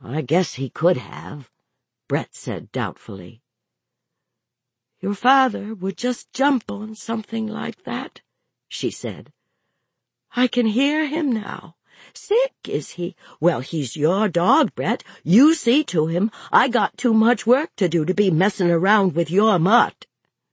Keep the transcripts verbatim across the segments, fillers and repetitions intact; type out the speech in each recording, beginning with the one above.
I guess he could have, Brett said doubtfully. Your father would just jump on something like that, she said. I can hear him now. Sick, is he? Well, he's your dog, Brett. You see to him. I got too much work to do to be messing around with your mutt.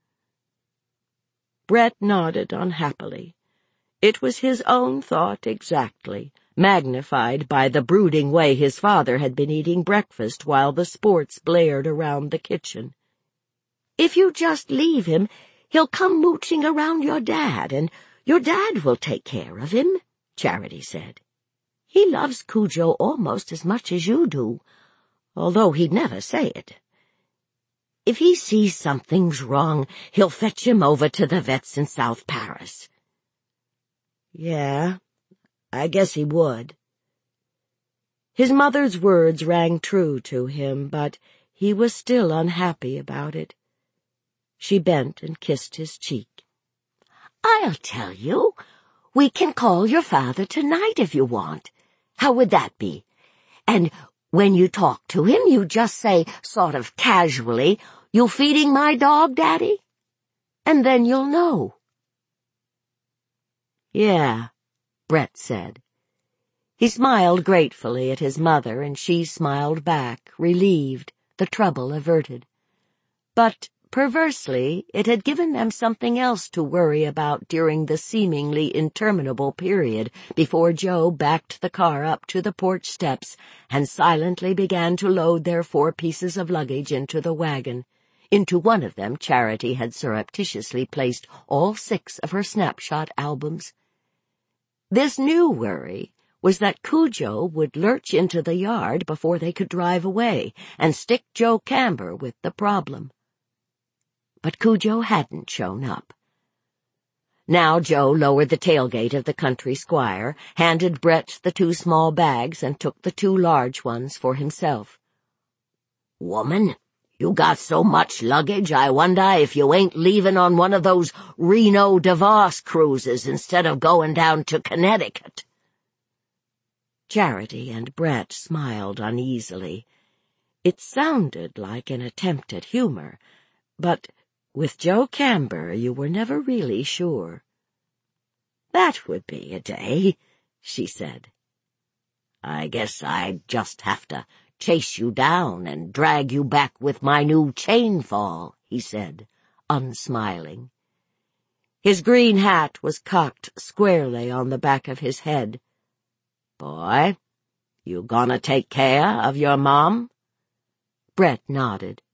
Brett nodded unhappily. It was his own thought exactly, magnified by the brooding way his father had been eating breakfast while the sports blared around the kitchen. If you just leave him, he'll come mooching around your dad, and your dad will take care of him, Charity said. He loves Cujo almost as much as you do, although he'd never say it. If he sees something's wrong, he'll fetch him over to the vet's in South Paris. Yeah, I guess he would. His mother's words rang true to him, but he was still unhappy about it. She bent and kissed his cheek. I'll tell you. We can call your father tonight if you want. How would that be? And when you talk to him, you just say, sort of casually, You feeding my dog, Daddy? And then you'll know. Yeah, Brett said. He smiled gratefully at his mother, and she smiled back, relieved, the trouble averted. But perversely, it had given them something else to worry about during the seemingly interminable period before Joe backed the car up to the porch steps and silently began to load their four pieces of luggage into the wagon. Into one of them Charity had surreptitiously placed all six of her snapshot albums. This new worry was that Cujo would lurch into the yard before they could drive away and stick Joe Camber with the problem. But Cujo hadn't shown up. Now Joe lowered the tailgate of the country squire, handed Brett the two small bags, and took the two large ones for himself. Woman, you got so much luggage, I wonder if you ain't leaving on one of those Reno DeVos cruises instead of going down to Connecticut. Charity and Brett smiled uneasily. It sounded like an attempt at humor, but with Joe Camber you were never really sure. That would be a day, she said. I guess I'd just have to chase you down and drag you back with my new chainfall, he said, unsmiling. His green hat was cocked squarely on the back of his head. Boy, you gonna take care of your mom? Brett nodded.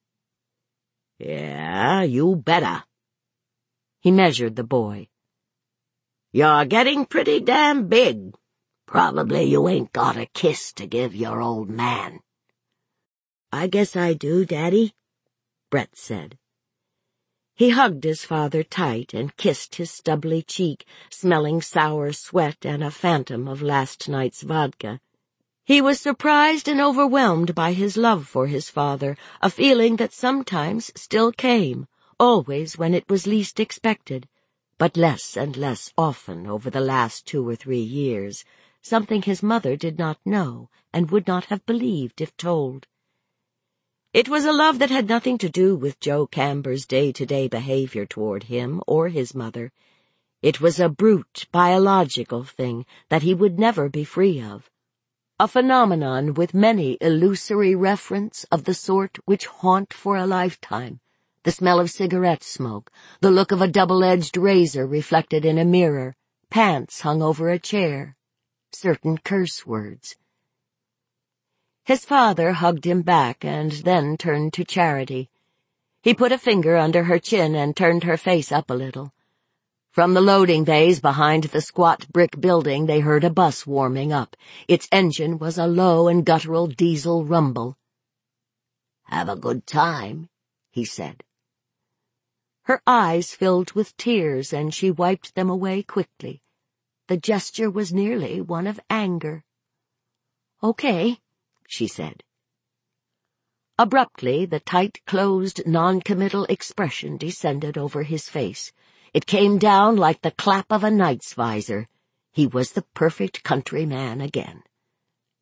Yeah, you better. He measured the boy. You're getting pretty damn big. Probably you ain't got a kiss to give your old man. I guess I do, Daddy, Brett said. He hugged his father tight and kissed his stubbly cheek, smelling sour sweat and a phantom of last night's vodka. He was surprised and overwhelmed by his love for his father, a feeling that sometimes still came, always when it was least expected, but less and less often over the last two or three years, something his mother did not know and would not have believed if told. It was a love that had nothing to do with Joe Camber's day-to-day behavior toward him or his mother. It was a brute, biological thing that he would never be free of. A phenomenon with many illusory referents of the sort which haunt for a lifetime, the smell of cigarette smoke, the look of a double-edged razor reflected in a mirror, pants hung over a chair, certain curse words. His father hugged him back and then turned to Charity. He put a finger under her chin and turned her face up a little. From the loading bays behind the squat brick building they heard a bus warming up. Its engine was a low and guttural diesel rumble. Have a good time, he said. Her eyes filled with tears and she wiped them away quickly. The gesture was nearly one of anger. Okay, she said. Abruptly, the tight-closed, non-committal expression descended over his face. It came down like the clap of a knight's visor. He was the perfect countryman again.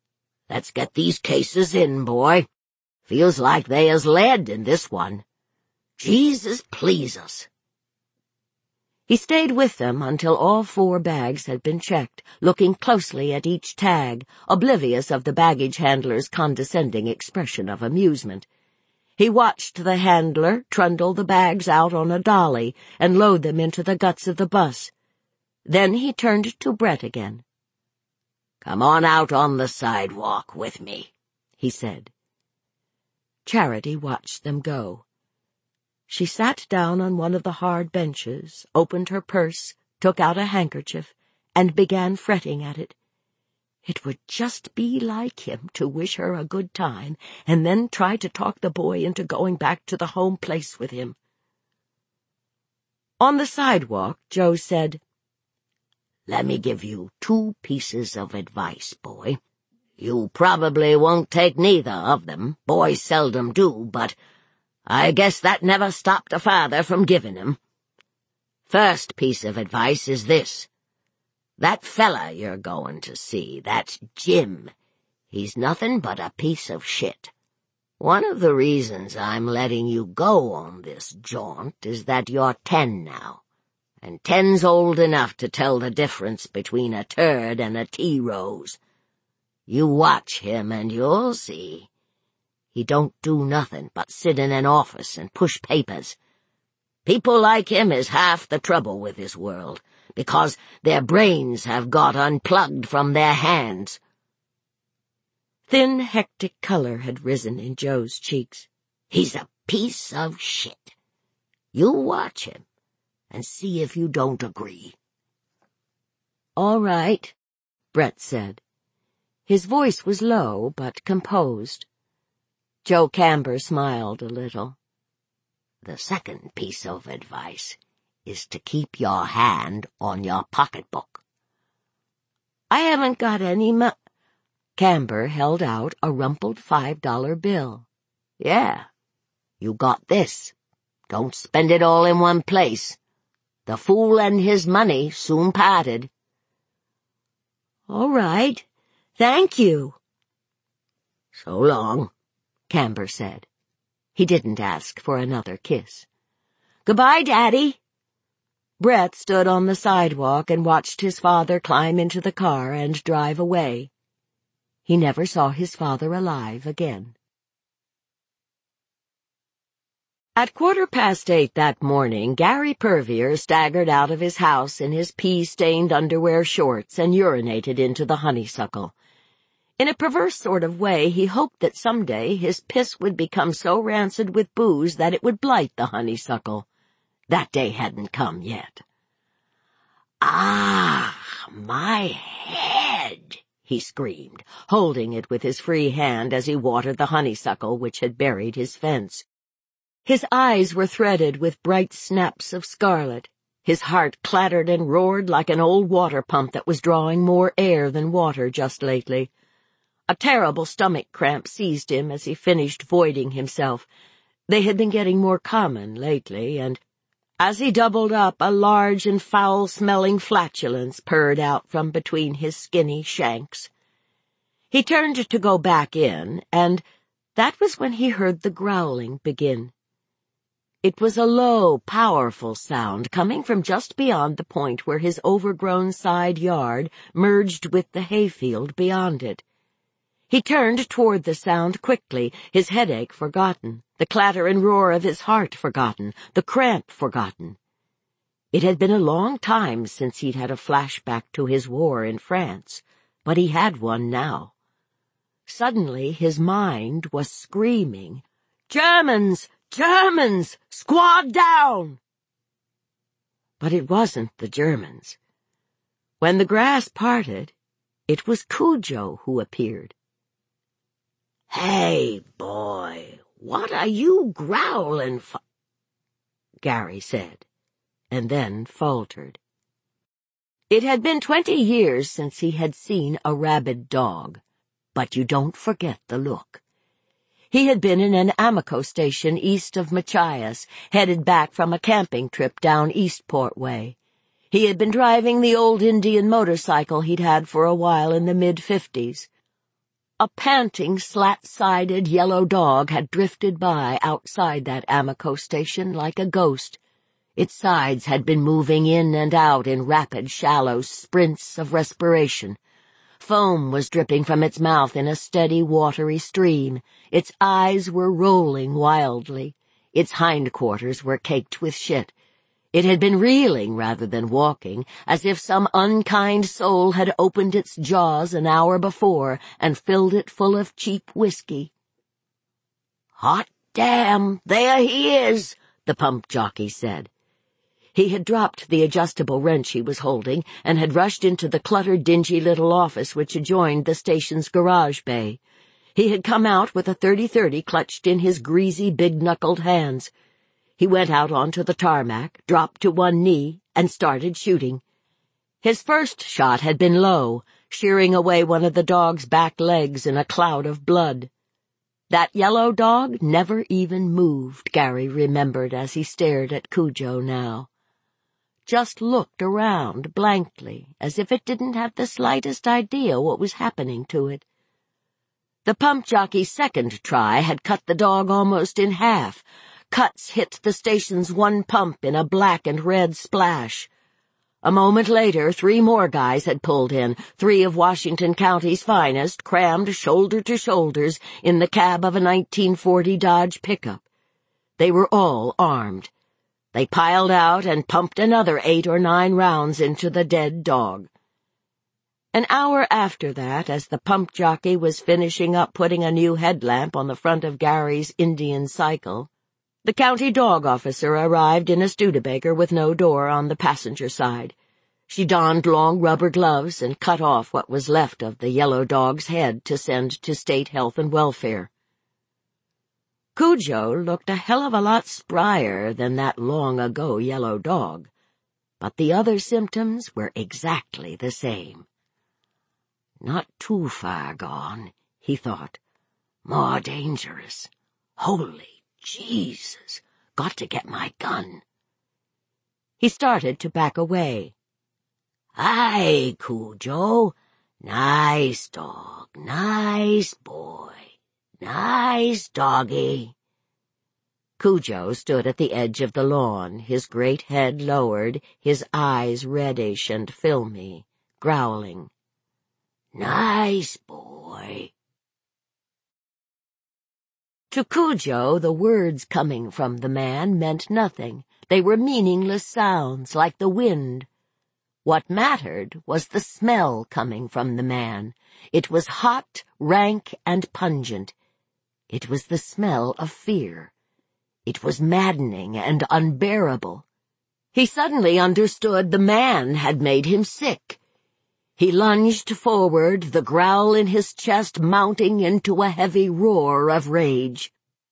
Let's get these cases in, boy. Feels like they is lead in this one. Jesus please us. He stayed with them until all four bags had been checked, looking closely at each tag, oblivious of the baggage handler's condescending expression of amusement. He watched the handler trundle the bags out on a dolly and load them into the guts of the bus. Then he turned to Brett again. "Come on out on the sidewalk with me," he said. Charity watched them go. She sat down on one of the hard benches, opened her purse, took out a handkerchief, and began fretting at it. It would just be like him to wish her a good time and then try to talk the boy into going back to the home place with him. On the sidewalk, Joe said, "Let me give you two pieces of advice, boy. You probably won't take neither of them. Boys seldom do, but I guess that never stopped a father from giving 'em. First piece of advice is this. That fella you're going to see, that's Jim. He's nothing but a piece of shit. One of the reasons I'm letting you go on this jaunt is that you're ten now, and ten's old enough to tell the difference between a turd and a tea rose. You watch him and you'll see. He don't do nothing but sit in an office and push papers. People like him is half the trouble with this world, because their brains have got unplugged from their hands." Thin, hectic color had risen in Joe's cheeks. "He's a piece of shit. You watch him and see if you don't agree." "All right," Brett said. His voice was low but composed. Joe Camber smiled a little. "The second piece of advice is to keep your hand on your pocketbook." "I haven't got any mo—" Camber held out a rumpled five-dollar bill. "Yeah, you got this. Don't spend it all in one place. The fool and his money soon parted." "All right. Thank you." "So long," Camber said. He didn't ask for another kiss. "Goodbye, Daddy." Brett stood on the sidewalk and watched his father climb into the car and drive away. He never saw his father alive again. At quarter past eight that morning, Gary Purvier staggered out of his house in his pea-stained underwear shorts and urinated into the honeysuckle. In a perverse sort of way, he hoped that someday his piss would become so rancid with booze that it would blight the honeysuckle. That day hadn't come yet. "Ah, my head!" he screamed, holding it with his free hand as he watered the honeysuckle which had buried his fence. His eyes were threaded with bright snaps of scarlet. His heart clattered and roared like an old water pump that was drawing more air than water just lately. A terrible stomach cramp seized him as he finished voiding himself. They had been getting more common lately, and as he doubled up, a large and foul-smelling flatulence purred out from between his skinny shanks. He turned to go back in, and that was when he heard the growling begin. It was a low, powerful sound coming from just beyond the point where his overgrown side yard merged with the hayfield beyond it. He turned toward the sound quickly, his headache forgotten, the clatter and roar of his heart forgotten, the cramp forgotten. It had been a long time since he'd had a flashback to his war in France, but he had one now. Suddenly his mind was screaming, "Germans! Germans! Squad down!" But it wasn't the Germans. When the grass parted, it was Cujo who appeared. "Hey, boy, what are you growling for?" Gary said, and then faltered. It had been twenty years since he had seen a rabid dog, but you don't forget the look. He had been in an Amico station east of Machias, headed back from a camping trip down Eastport way. He had been driving the old Indian motorcycle he'd had for a while in the mid-fifties. A panting, slat-sided yellow dog had drifted by outside that Amico station like a ghost. Its sides had been moving in and out in rapid, shallow sprints of respiration. Foam was dripping from its mouth in a steady, watery stream. Its eyes were rolling wildly. Its hindquarters were caked with shit. It had been reeling rather than walking, as if some unkind soul had opened its jaws an hour before and filled it full of cheap whiskey. "Hot damn, there he is," the pump jockey said. He had dropped the adjustable wrench he was holding and had rushed into the cluttered, dingy little office which adjoined the station's garage bay. He had come out with a thirty thirty clutched in his greasy, big-knuckled hands. He went out onto the tarmac, dropped to one knee, and started shooting. His first shot had been low, shearing away one of the dog's back legs in a cloud of blood. That yellow dog never even moved, Gary remembered as he stared at Cujo now. Just looked around blankly, as if it didn't have the slightest idea what was happening to it. The pump jockey's second try had cut the dog almost in half. Cuts hit the station's one pump in a black and red splash. A moment later, three more guys had pulled in, three of Washington County's finest, crammed shoulder to shoulders in the cab of a nineteen forty Dodge pickup. They were all armed. They piled out and pumped another eight or nine rounds into the dead dog. An hour after that, as the pump jockey was finishing up putting a new headlamp on the front of Gary's Indian cycle, the county dog officer arrived in a Studebaker with no door on the passenger side. She donned long rubber gloves and cut off what was left of the yellow dog's head to send to State Health and Welfare. Cujo looked a hell of a lot sprier than that long-ago yellow dog, but the other symptoms were exactly the same. Not too far gone, he thought. More dangerous. Holy Jesus, got to get my gun. He started to back away. "Aye, Cujo. Nice dog, nice boy, nice doggy." Cujo stood at the edge of the lawn, his great head lowered, his eyes reddish and filmy, growling. "Nice boy." To Cujo, the words coming from the man meant nothing. They were meaningless sounds, like the wind. What mattered was the smell coming from the man. It was hot, rank, and pungent. It was the smell of fear. It was maddening and unbearable. He suddenly understood the man had made him sick. He lunged forward, the growl in his chest mounting into a heavy roar of rage.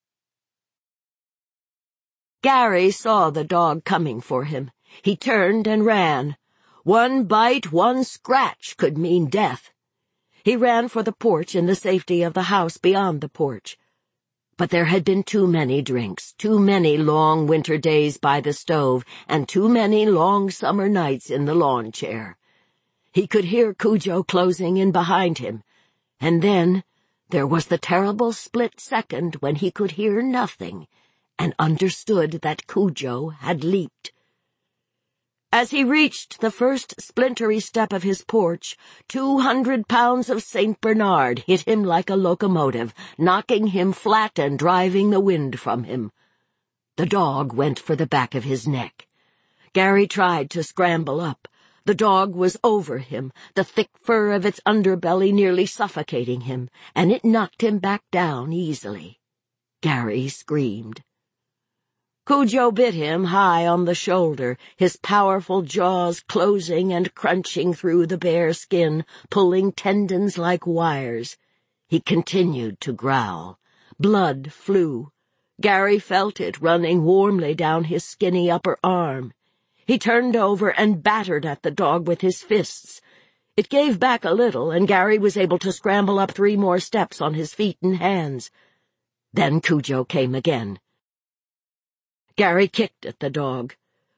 Gary saw the dog coming for him. He turned and ran. One bite, one scratch could mean death. He ran for the porch in the safety of the house beyond the porch. But there had been too many drinks, too many long winter days by the stove, and too many long summer nights in the lawn chair. He could hear Cujo closing in behind him, and then there was the terrible split second when he could hear nothing and understood that Cujo had leaped. As he reached the first splintery step of his porch, two hundred pounds of Saint Bernard hit him like a locomotive, knocking him flat and driving the wind from him. The dog went for the back of his neck. Gary tried to scramble up. The dog was over him, the thick fur of its underbelly nearly suffocating him, and it knocked him back down easily. Gary screamed. Cujo bit him high on the shoulder, his powerful jaws closing and crunching through the bare skin, pulling tendons like wires. He continued to growl. Blood flew. Gary felt it running warmly down his skinny upper arm. He turned over and battered at the dog with his fists. It gave back a little, and Gary was able to scramble up three more steps on his feet and hands. Then Cujo came again. Gary kicked at the dog.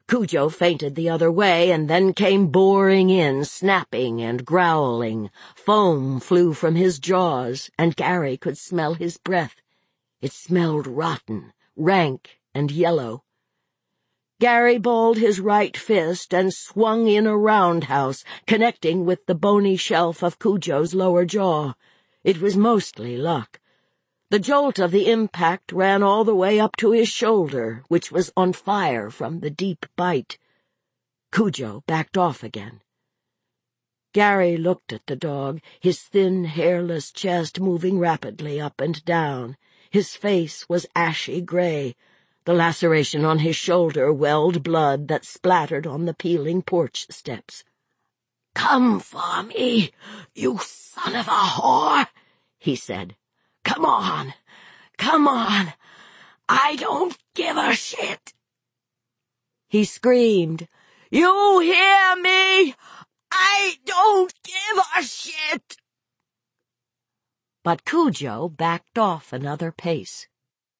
Cujo feinted the other way and then came boring in, snapping and growling. Foam flew from his jaws, and Gary could smell his breath. It smelled rotten, rank, and yellow. Gary balled his right fist and swung in a roundhouse, connecting with the bony shelf of Cujo's lower jaw. It was mostly luck. The jolt of the impact ran all the way up to his shoulder, which was on fire from the deep bite. Cujo backed off again. Gary looked at the dog, his thin, hairless chest moving rapidly up and down. His face was ashy gray. The laceration on his shoulder welled blood that splattered on the peeling porch steps. "Come for me, you son of a whore," he said. "Come on, come on. I don't give a shit." He screamed, "You hear me? I don't give a shit!" But Cujo backed off another pace.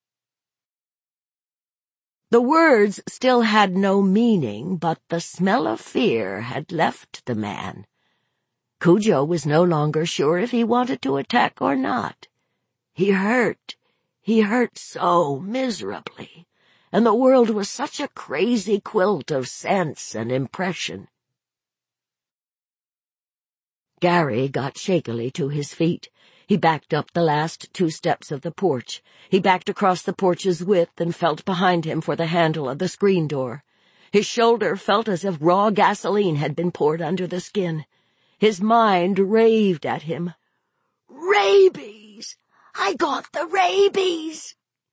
The words still had no meaning, but the smell of fear had left the man. Cujo was no longer sure if he wanted to attack or not. He hurt. He hurt so miserably, and the world was such a crazy quilt of sense and impression. Gary got shakily to his feet. He backed up the last two steps of the porch. He backed across the porch's width and felt behind him for the handle of the screen door. His shoulder felt as if raw gasoline had been poured under the skin. His mind raved at him. "Rabies! I got the rabies!"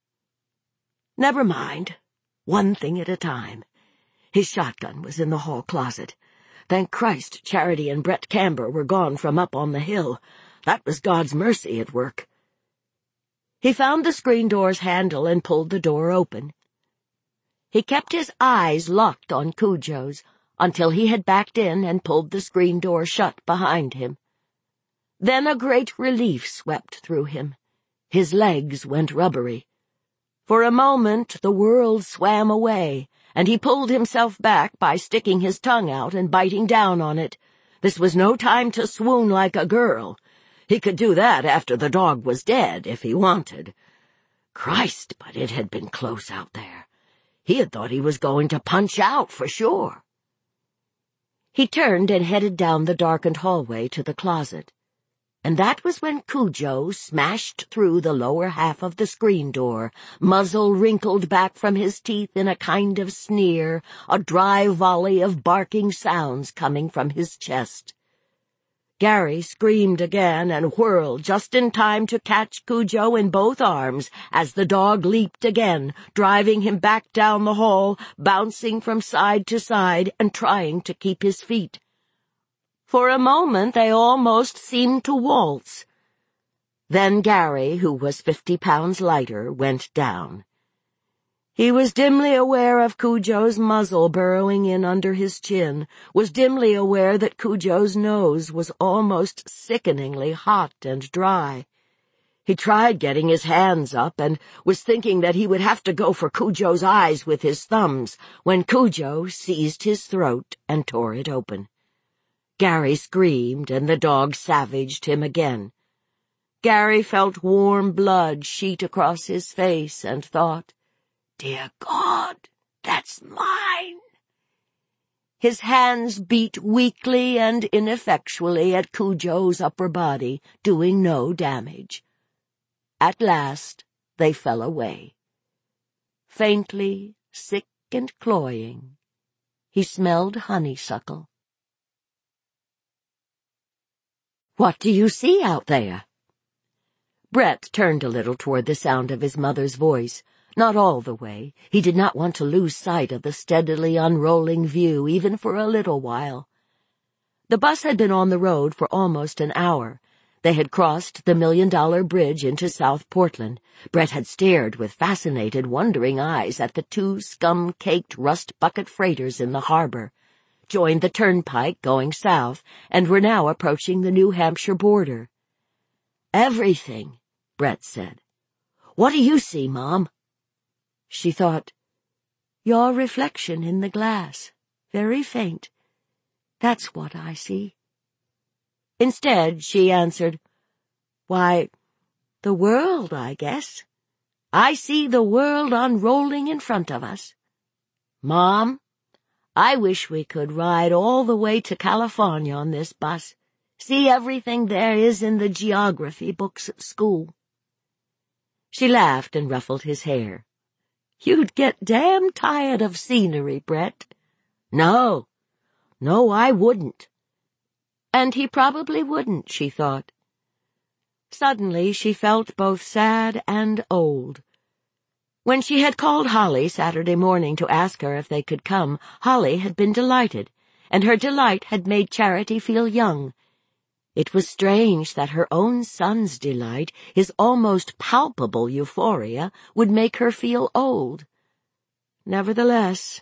Never mind. One thing at a time. His shotgun was in the hall closet. Thank Christ, Charity and Brett Camber were gone from up on the hill. That was God's mercy at work. He found the screen door's handle and pulled the door open. He kept his eyes locked on Cujo's until he had backed in and pulled the screen door shut behind him. Then a great relief swept through him. His legs went rubbery. For a moment the world swam away, and he pulled himself back by sticking his tongue out and biting down on it. This was no time to swoon like a girl. He could do that after the dog was dead, if he wanted. Christ, but it had been close out there. He had thought he was going to punch out for sure. He turned and headed down the darkened hallway to the closet. And that was when Cujo smashed through the lower half of the screen door, muzzle wrinkled back from his teeth in a kind of sneer, a dry volley of barking sounds coming from his chest. Gary screamed again and whirled just in time to catch Cujo in both arms as the dog leaped again, driving him back down the hall, bouncing from side to side and trying to keep his feet. For a moment they almost seemed to waltz. Then Gary, who was fifty pounds lighter, went down. He was dimly aware of Cujo's muzzle burrowing in under his chin, was dimly aware that Cujo's nose was almost sickeningly hot and dry. He tried getting his hands up and was thinking that he would have to go for Cujo's eyes with his thumbs when Cujo seized his throat and tore it open. Gary screamed, and the dog savaged him again. Gary felt warm blood sheet across his face and thought, "Dear God, that's mine." His hands beat weakly and ineffectually at Cujo's upper body, doing no damage. At last they fell away. Faintly, sick and cloying, he smelled honeysuckle. "What do you see out there?" Brett turned a little toward the sound of his mother's voice. Not all the way. He did not want to lose sight of the steadily unrolling view, even for a little while. The bus had been on the road for almost an hour. They had crossed the Million-Dollar Bridge into South Portland. Brett had stared with fascinated, wondering eyes at the two scum-caked rust-bucket freighters in the harbor, joined the turnpike going south, and were now approaching the New Hampshire border. "Everything," Brett said. "What do you see, Mom?" She thought, Your reflection in the glass, very faint. That's what I see." Instead, she answered, "Why, the world, I guess. I see the world unrolling in front of us. Mom, I wish we could ride all the way to California on this bus, see everything there is in the geography books at school." She laughed and ruffled his hair. "You'd get damn tired of scenery, Brett." No, no, I wouldn't. And he probably wouldn't, she thought. Suddenly she felt both sad and old. When she had called Holly Saturday morning to ask her if they could come, Holly had been delighted, and her delight had made Charity feel young. It was strange that her own son's delight, his almost palpable euphoria, would make her feel old. Nevertheless,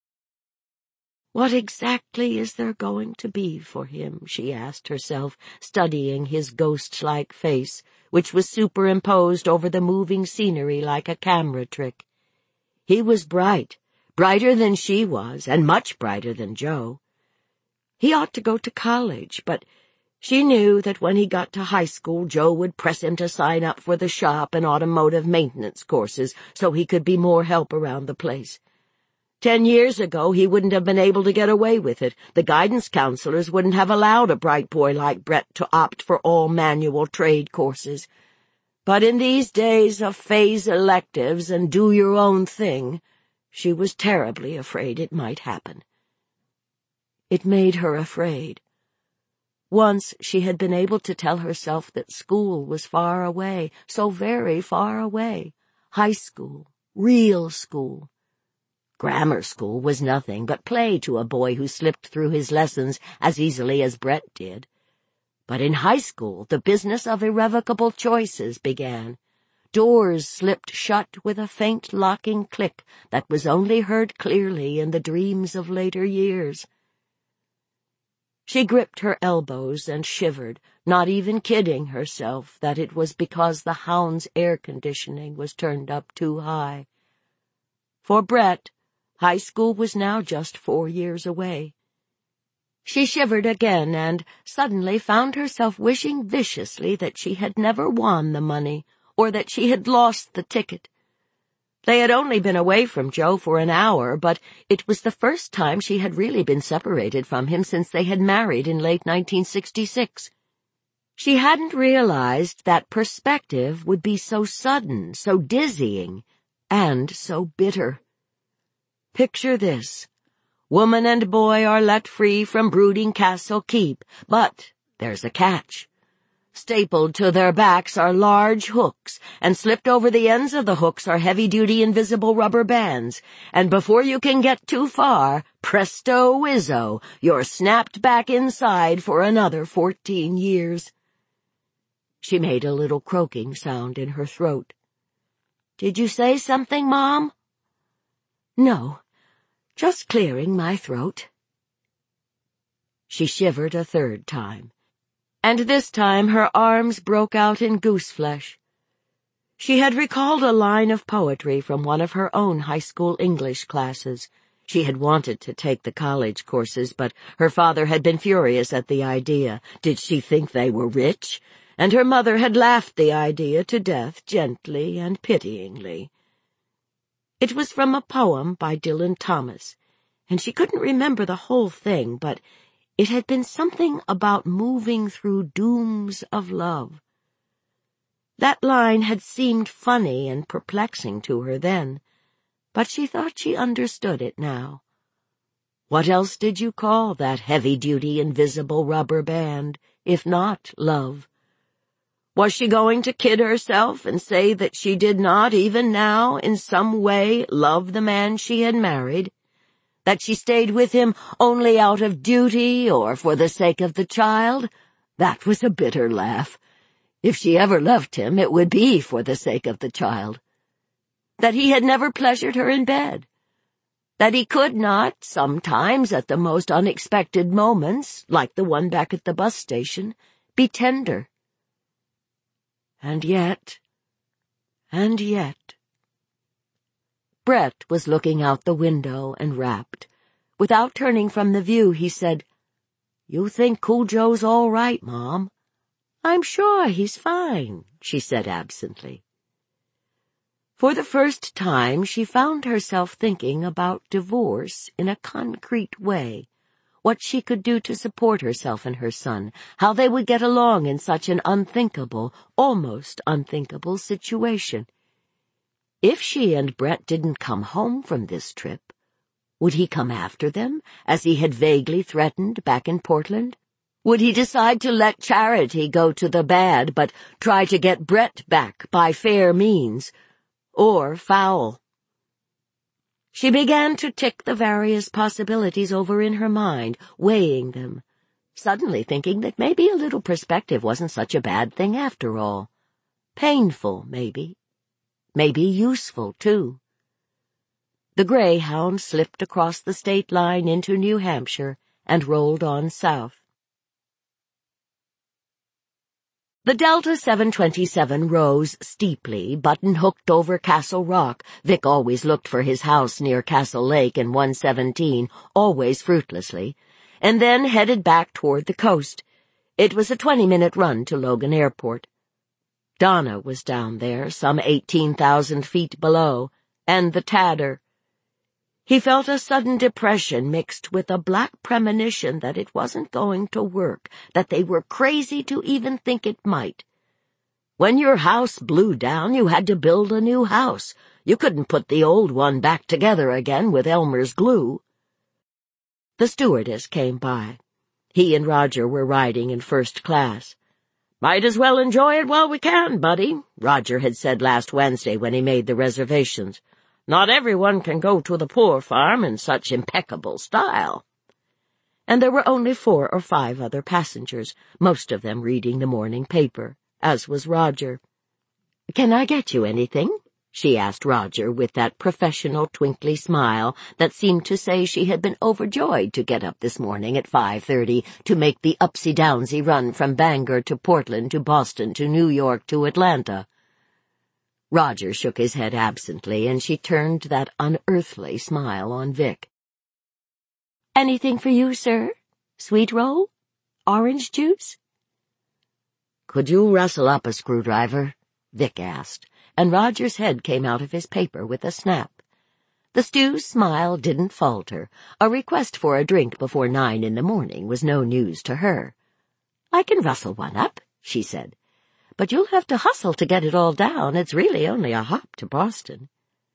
what exactly is there going to be for him, she asked herself, studying his ghost-like face, which was superimposed over the moving scenery like a camera trick. He was bright, brighter than she was, and much brighter than Joe. He ought to go to college, but she knew that when he got to high school, Joe would press him to sign up for the shop and automotive maintenance courses so he could be more help around the place. Ten years ago, he wouldn't have been able to get away with it. The guidance counselors wouldn't have allowed a bright boy like Brett to opt for all manual trade courses. But in these days of phase electives and do-your-own-thing, she was terribly afraid it might happen. It made her afraid. Once she had been able to tell herself that school was far away, so very far away. High school, real school. Grammar school was nothing but play to a boy who slipped through his lessons as easily as Brett did. But in high school, the business of irrevocable choices began. Doors slipped shut with a faint locking click that was only heard clearly in the dreams of later years. She gripped her elbows and shivered, not even kidding herself that it was because the hound's air conditioning was turned up too high. For Brett, high school was now just four years away. She shivered again and suddenly found herself wishing viciously that she had never won the money, or that she had lost the ticket. They had only been away from Joe for an hour, but it was the first time she had really been separated from him since they had married in late nineteen sixty-six. She hadn't realized that perspective would be so sudden, so dizzying, and so bitter. Picture this. Woman and boy are let free from brooding Castle Keep, but there's a catch. Stapled to their backs are large hooks, and slipped over the ends of the hooks are heavy-duty invisible rubber bands, and before you can get too far, presto whizzo, you're snapped back inside for another fourteen years. She made a little croaking sound in her throat. "Did you say something, Mom?" "No. Just clearing my throat." She shivered a third time, and this time her arms broke out in gooseflesh. She had recalled a line of poetry from one of her own high school English classes. She had wanted to take the college courses, but her father had been furious at the idea. Did she think they were rich? And her mother had laughed the idea to death gently and pityingly. It was from a poem by Dylan Thomas, and she couldn't remember the whole thing, but it had been something about moving through dooms of love. That line had seemed funny and perplexing to her then, but she thought she understood it now. What else did you call that heavy-duty invisible rubber band, if not love? Was she going to kid herself and say that she did not, even now, in some way, love the man she had married? That she stayed with him only out of duty or for the sake of the child? That was a bitter laugh. If she ever left him, it would be for the sake of the child. That he had never pleasured her in bed. That he could not, sometimes at the most unexpected moments, like the one back at the bus station, be tender. And yet, and yet... Brett was looking out the window and rapped. Without turning from the view, he said, "You think Cujo's all right, Mom?" "I'm sure he's fine," she said absently. For the first time, she found herself thinking about divorce in a concrete way, what she could do to support herself and her son, how they would get along in such an unthinkable, almost unthinkable situation. If she and Brett didn't come home from this trip, would he come after them, as he had vaguely threatened back in Portland? Would he decide to let Charity go to the bad, but try to get Brett back by fair means, or foul? She began to tick the various possibilities over in her mind, weighing them, suddenly thinking that maybe a little perspective wasn't such a bad thing after all. Painful, maybe. Maybe useful, too. The Greyhound slipped across the state line into New Hampshire and rolled on south. The Delta seven twenty-seven rose steeply, button-hooked over Castle Rock. Vic always looked for his house near Castle Lake in one seventeen, always fruitlessly, and then headed back toward the coast. It was a twenty-minute run to Logan Airport. Donna was down there, some eighteen thousand feet below, and the Tatter. He felt a sudden depression mixed with a black premonition that it wasn't going to work, that they were crazy to even think it might. When your house blew down, you had to build a new house. You couldn't put the old one back together again with Elmer's glue. The stewardess came by. He and Roger were riding in first class. "Might as well enjoy it while we can, buddy," Roger had said last Wednesday when he made the reservations. "Not everyone can go to the poor farm in such impeccable style." And there were only four or five other passengers, most of them reading the morning paper, as was Roger. "Can I get you anything?" she asked Roger with that professional twinkly smile that seemed to say she had been overjoyed to get up this morning at five thirty to make the upsy-downsy run from Bangor to Portland to Boston to New York to Atlanta. Roger shook his head absently, and she turned that unearthly smile on Vic. "Anything for you, sir? Sweet roll? Orange juice?" "Could you rustle up a screwdriver?" Vic asked, and Roger's head came out of his paper with a snap. The stew's smile didn't falter. A request for a drink before nine in the morning was no news to her. "I can rustle one up," she said. "But you'll have to hustle to get it all down. It's really only a hop to Boston."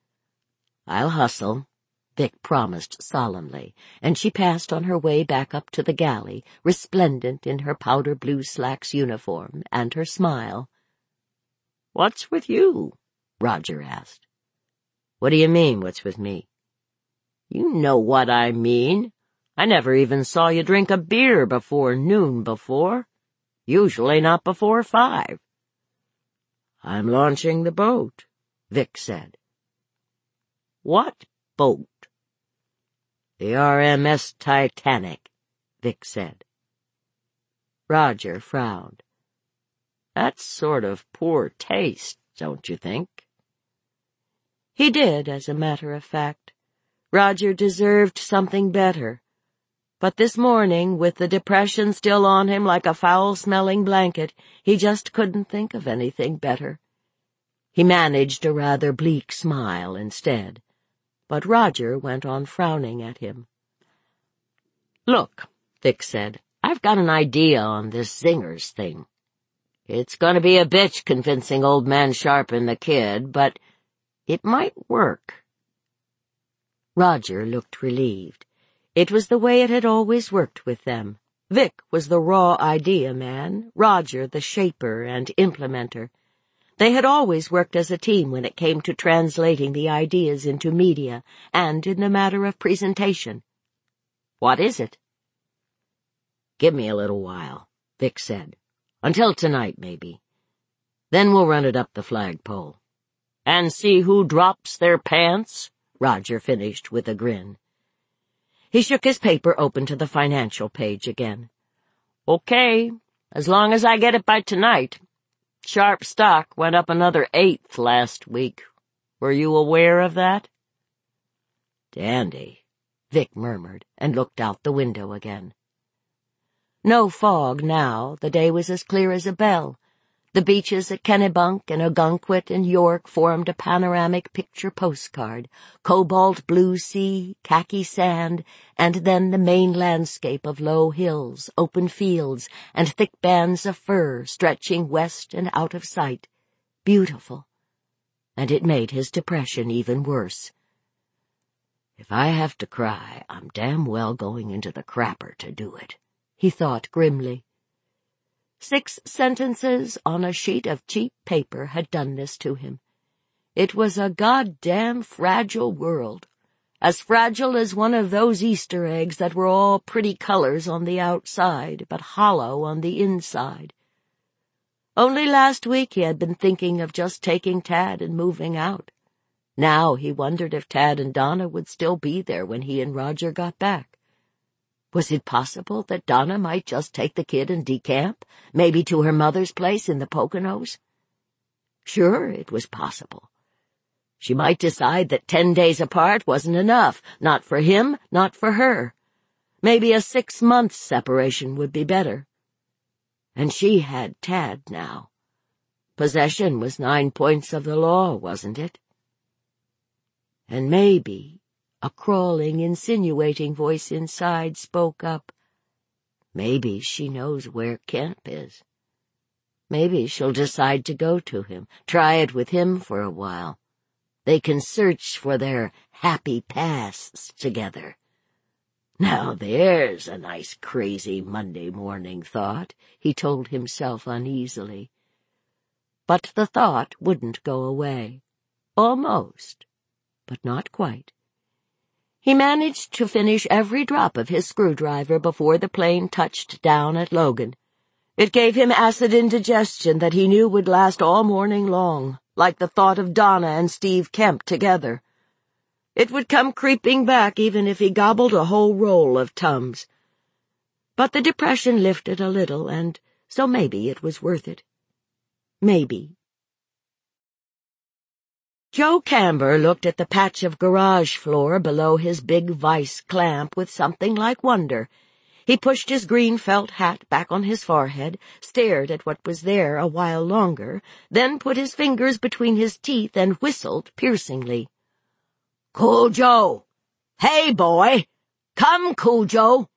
"I'll hustle," Vic promised solemnly, and she passed on her way back up to the galley, resplendent in her powder-blue slacks uniform and her smile. "What's with you?" Roger asked. "What do you mean, what's with me?" "You know what I mean. I never even saw you drink a beer before noon before. Usually not before five." "I'm launching the boat," Vic said. "What boat?" "The R M S Titanic," Vic said. Roger frowned. "That's sort of poor taste, don't you think?" He did, as a matter of fact. Roger deserved something better. But this morning, with the depression still on him like a foul-smelling blanket, he just couldn't think of anything better. He managed a rather bleak smile instead, but Roger went on frowning at him. "Look," Vic said, "I've got an idea on this Zingers thing. It's going to be a bitch convincing old man Sharp and the kid, but it might work." Roger looked relieved. It was the way it had always worked with them. Vic was the raw idea man, Roger the shaper and implementer. They had always worked as a team when it came to translating the ideas into media and in the matter of presentation. "What is it?" "Give me a little while," Vic said. "Until tonight, maybe. Then we'll run it up the flagpole." "And see who drops their pants?" Roger finished with a grin. He shook his paper open to the financial page again. "Okay, as long as I get it by tonight. Sharp stock went up another eighth last week. Were you aware of that?" Dandy, Vic murmured, and looked out the window again. No fog now. The day was as clear as a bell. The beaches at Kennebunk and Ogunquit and York formed a panoramic picture postcard, cobalt blue sea, khaki sand, and then the main landscape of low hills, open fields, and thick bands of fir stretching west and out of sight. Beautiful. And it made his depression even worse. If I have to cry, I'm damn well going into the crapper to do it, he thought grimly. Six sentences on a sheet of cheap paper had done this to him. It was a goddamn fragile world, as fragile as one of those Easter eggs that were all pretty colors on the outside, but hollow on the inside. Only last week he had been thinking of just taking Tad and moving out. Now he wondered if Tad and Donna would still be there when he and Roger got back. Was it possible that Donna might just take the kid and decamp, maybe to her mother's place in the Poconos? Sure, it was possible. She might decide that ten days apart wasn't enough, not for him, not for her. Maybe a six-month separation would be better. And she had Tad now. Possession was nine points of the law, wasn't it? And maybe a crawling, insinuating voice inside spoke up. Maybe she knows where Kemp is. Maybe she'll decide to go to him, try it with him for a while. They can search for their happy pasts together. Now there's a nice crazy Monday morning thought, he told himself uneasily. But the thought wouldn't go away. Almost, but not quite. He managed to finish every drop of his screwdriver before the plane touched down at Logan. It gave him acid indigestion that he knew would last all morning long, like the thought of Donna and Steve Kemp together. It would come creeping back even if he gobbled a whole roll of Tums. But the depression lifted a little, and so maybe it was worth it. Maybe. Joe Camber looked at the patch of garage floor below his big vice clamp with something like wonder. He pushed his green felt hat back on his forehead, stared at what was there a while longer, then put his fingers between his teeth and whistled piercingly. "Cujo! Hey, boy! Come, Cujo!"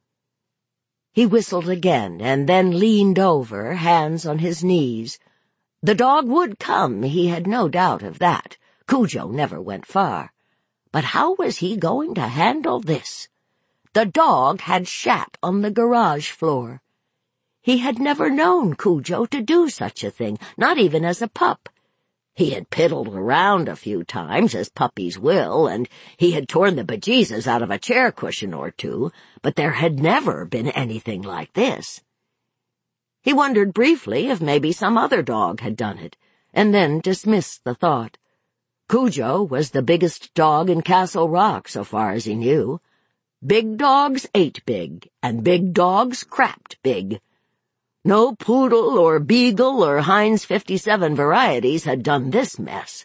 He whistled again, and then leaned over, hands on his knees. The dog would come, he had no doubt of that. Cujo never went far. But how was he going to handle this? The dog had shat on the garage floor. He had never known Cujo to do such a thing, not even as a pup. He had piddled around a few times, as puppies will, and he had torn the bejesus out of a chair cushion or two, but there had never been anything like this. He wondered briefly if maybe some other dog had done it, and then dismissed the thought. Cujo was the biggest dog in Castle Rock, so far as he knew. Big dogs ate big, and big dogs crapped big. No poodle or beagle or Heinz fifty-seven varieties had done this mess.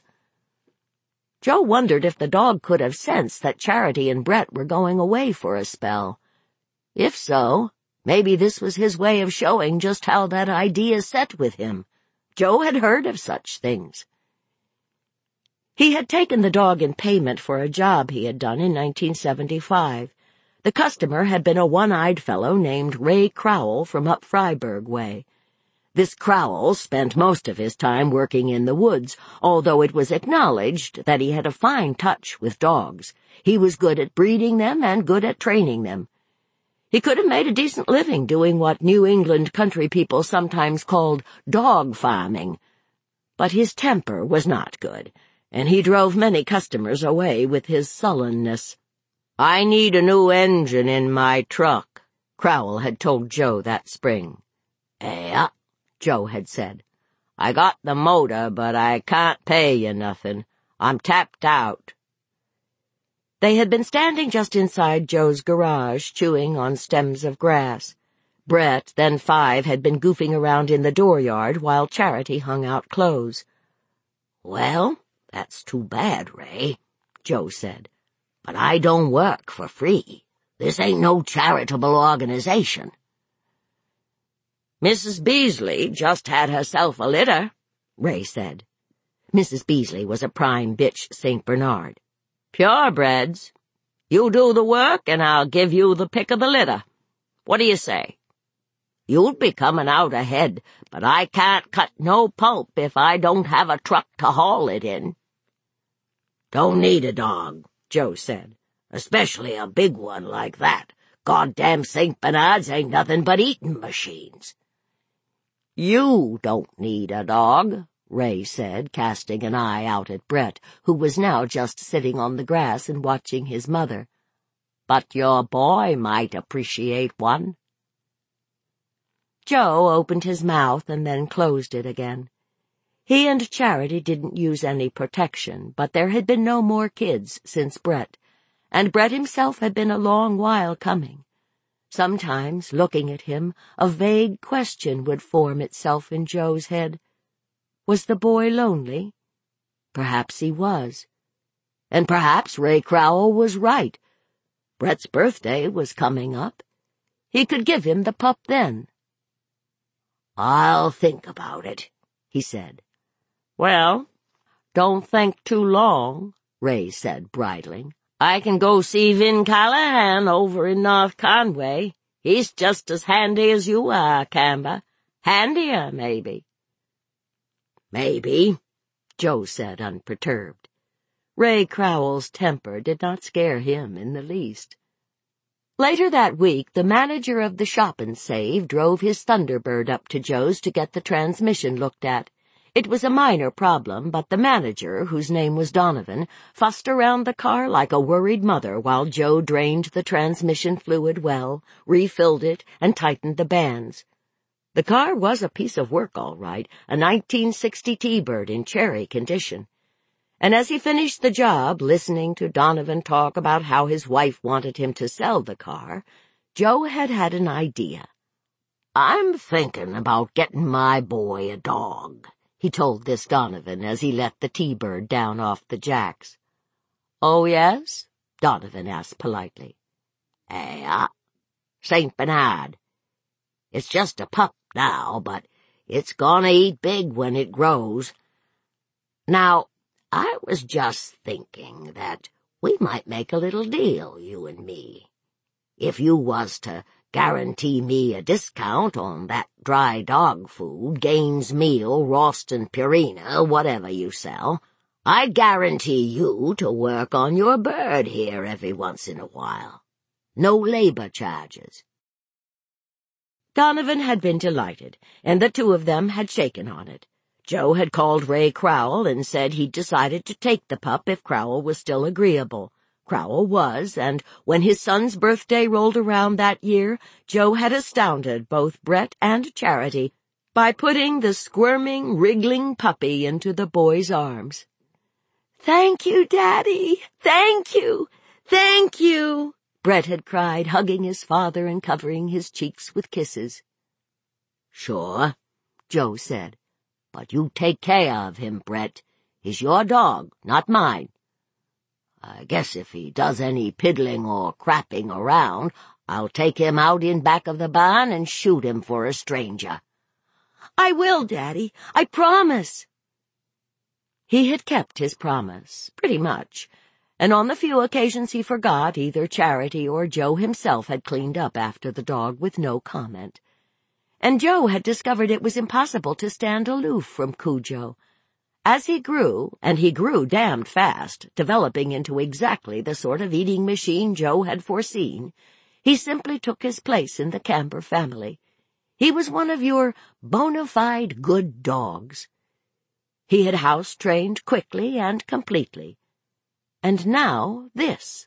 Joe wondered if the dog could have sensed that Charity and Brett were going away for a spell. If so, maybe this was his way of showing just how that idea set with him. Joe had heard of such things. He had taken the dog in payment for a job he had done in nineteen seventy-five. The customer had been a one-eyed fellow named Ray Crowell from up Freiburg way. This Crowell spent most of his time working in the woods, although it was acknowledged that he had a fine touch with dogs. He was good at breeding them and good at training them. He could have made a decent living doing what New England country people sometimes called dog farming. But his temper was not good, and he drove many customers away with his sullenness. "I need a new engine in my truck," Crowell had told Joe that spring. "Yeah," Joe had said. "I got the motor, but I can't pay you nothing. I'm tapped out." They had been standing just inside Joe's garage, chewing on stems of grass. Brett, then five, had been goofing around in the dooryard while Charity hung out clothes. "Well, that's too bad, Ray," Joe said. But I don't work for free. This ain't no charitable organization." "Missus Beasley just had herself a litter," Ray said. Missus Beasley was a prime bitch Saint Bernard. "Purebreds. You do the work, and I'll give you the pick of the litter. What do you say? You'll be coming out ahead, but I can't cut no pulp if I don't have a truck to haul it in." "Don't need a dog," Joe said, "especially a big one like that. Goddamn Saint Bernards ain't nothing but eating machines." "You don't need a dog," Ray said, casting an eye out at Brett, who was now just sitting on the grass and watching his mother. "But your boy might appreciate one." Joe opened his mouth and then closed it again. He and Charity didn't use any protection, but there had been no more kids since Brett, and Brett himself had been a long while coming. Sometimes, looking at him, a vague question would form itself in Joe's head. Was the boy lonely? Perhaps he was. And perhaps Ray Crowell was right. Brett's birthday was coming up. He could give him the pup then. "I'll think about it," he said. "Well, don't think too long," Ray said, bridling. "I can go see Vin Callahan over in North Conway. He's just as handy as you are, Camber. Handier, maybe." "Maybe," Joe said, unperturbed. Ray Crowell's temper did not scare him in the least. Later that week, the manager of the Shop and Save drove his Thunderbird up to Joe's to get the transmission looked at. It was a minor problem, but the manager, whose name was Donovan, fussed around the car like a worried mother while Joe drained the transmission fluid well, refilled it, and tightened the bands. The car was a piece of work, all right, a nineteen sixty T-Bird in cherry condition. And as he finished the job, listening to Donovan talk about how his wife wanted him to sell the car, Joe had had an idea. "I'm thinking about getting my boy a dog," he told this Donovan as he let the T-Bird down off the jacks. "Oh, yes?" Donovan asked politely. "Yeah, Saint Bernard. It's just a pup now, but it's gonna eat big when it grows. Now, I was just thinking that we might make a little deal, you and me. If you was to guarantee me a discount on that dry dog food, Gaines Meal, Ralston Purina, whatever you sell, I'd guarantee you to work on your bird here every once in a while. No labor charges." Donovan had been delighted, and the two of them had shaken on it. Joe had called Ray Crowell and said he'd decided to take the pup if Crowell was still agreeable. Crowell was, and when his son's birthday rolled around that year, Joe had astounded both Brett and Charity by putting the squirming, wriggling puppy into the boy's arms. "Thank you, Daddy! Thank you! Thank you!" Brett had cried, hugging his father and covering his cheeks with kisses. "Sure," Joe said. "But you take care of him, Brett. He's your dog, not mine. I guess if he does any piddling or crapping around, I'll take him out in back of the barn and shoot him for a stranger." "I will, Daddy. I promise." He had kept his promise, pretty much, and on the few occasions he forgot, either Charity or Joe himself had cleaned up after the dog with no comment. And Joe had discovered it was impossible to stand aloof from Cujo. As he grew, and he grew damned fast, developing into exactly the sort of eating machine Joe had foreseen, he simply took his place in the Camber family. He was one of your bona fide good dogs. He had house-trained quickly and completely. And now this.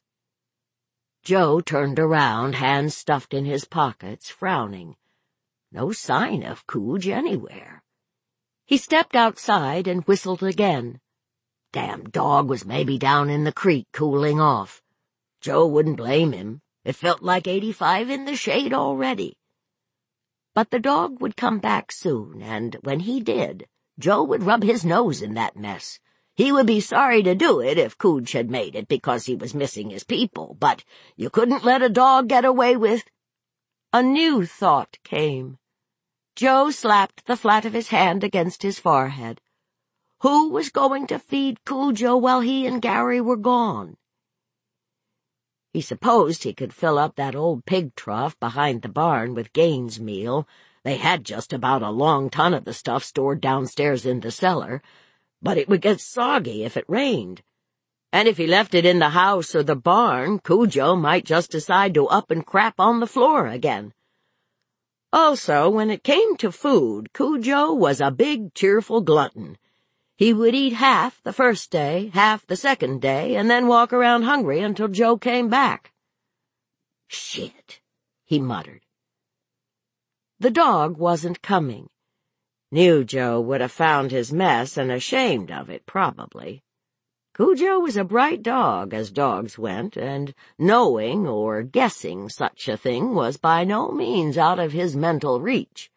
Joe turned around, hands stuffed in his pockets, frowning. No sign of Cooj anywhere. He stepped outside and whistled again. Damn dog was maybe down in the creek cooling off. Joe wouldn't blame him. It felt like eighty-five in the shade already. But the dog would come back soon, and when he did, Joe would rub his nose in that mess. He would be sorry to do it if Cooge had made it because he was missing his people, but you couldn't let a dog get away with— A new thought came. Joe slapped the flat of his hand against his forehead. Who was going to feed Coojo while he and Gary were gone? He supposed he could fill up that old pig trough behind the barn with Gaines' meal. They had just about a long ton of the stuff stored downstairs in the cellar, but it would get soggy if it rained. And if he left it in the house or the barn, Coojo might just decide to up and crap on the floor again. Also, when it came to food, Coojo was a big, cheerful glutton. He would eat half the first day, half the second day, and then walk around hungry until Joe came back. "Shit," he muttered. The dog wasn't coming. Knew Joe would have found his mess and ashamed of it, probably. Coojo was a bright dog, as dogs went, and knowing or guessing such a thing was by no means out of his mental reach.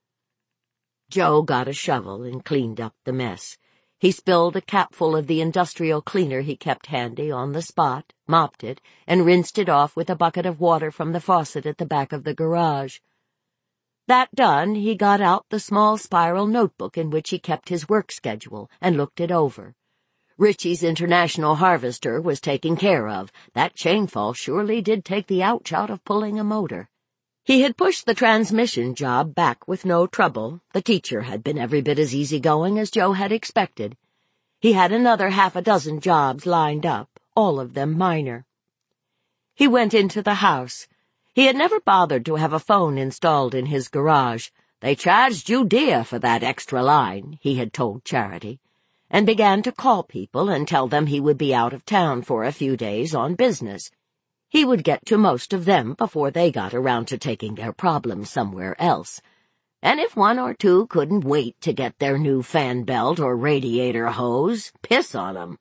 Joe got a shovel and cleaned up the mess. He spilled a capful of the industrial cleaner he kept handy on the spot, mopped it, and rinsed it off with a bucket of water from the faucet at the back of the garage. That done, he got out the small spiral notebook in which he kept his work schedule and looked it over. Richie's International Harvester was taken care of. That chainfall surely did take the ouch out of pulling a motor. He had pushed the transmission job back with no trouble. The teacher had been every bit as easygoing as Joe had expected. He had another half a dozen jobs lined up, all of them minor. He went into the house. He had never bothered to have a phone installed in his garage. They charged you dear for that extra line, he had told Charity, and began to call people and tell them he would be out of town for a few days on business. He would get to most of them before they got around to taking their problems somewhere else. And if one or two couldn't wait to get their new fan belt or radiator hose, piss on 'em.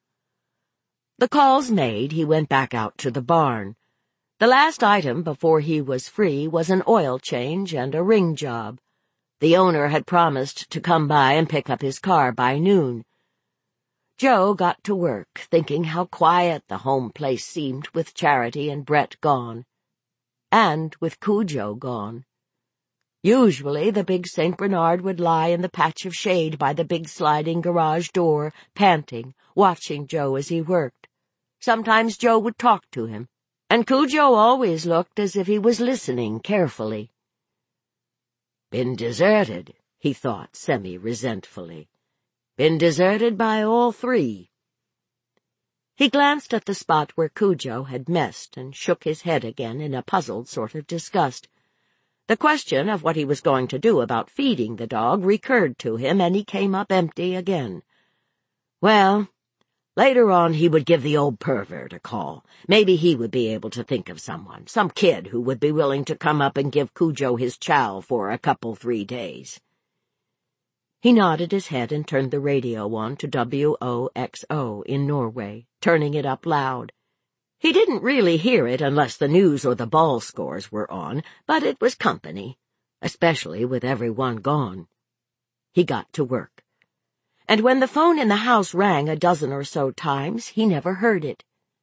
The calls made, he went back out to the barn. The last item before he was free was an oil change and a ring job. The owner had promised to come by and pick up his car by noon. Joe got to work, thinking how quiet the home place seemed with Charity and Brett gone. And with Coojo gone. Usually the big Saint Bernard would lie in the patch of shade by the big sliding garage door, panting, watching Joe as he worked. Sometimes Joe would talk to him, and Coojo always looked as if he was listening carefully. Been deserted, he thought semi-resentfully. Been deserted by all three. He glanced at the spot where Coojo had messed and shook his head again in a puzzled sort of disgust. The question of what he was going to do about feeding the dog recurred to him, and he came up empty again. Well, later on he would give the old pervert a call. Maybe he would be able to think of someone, some kid who would be willing to come up and give Coojo his chow for a couple three days. He nodded his head and turned the radio on to W O X O in Norway, turning it up loud. He didn't really hear it unless the news or the ball scores were on, but it was company, especially with everyone gone. He got to work. And when the phone in the house rang a dozen or so times, he never heard it.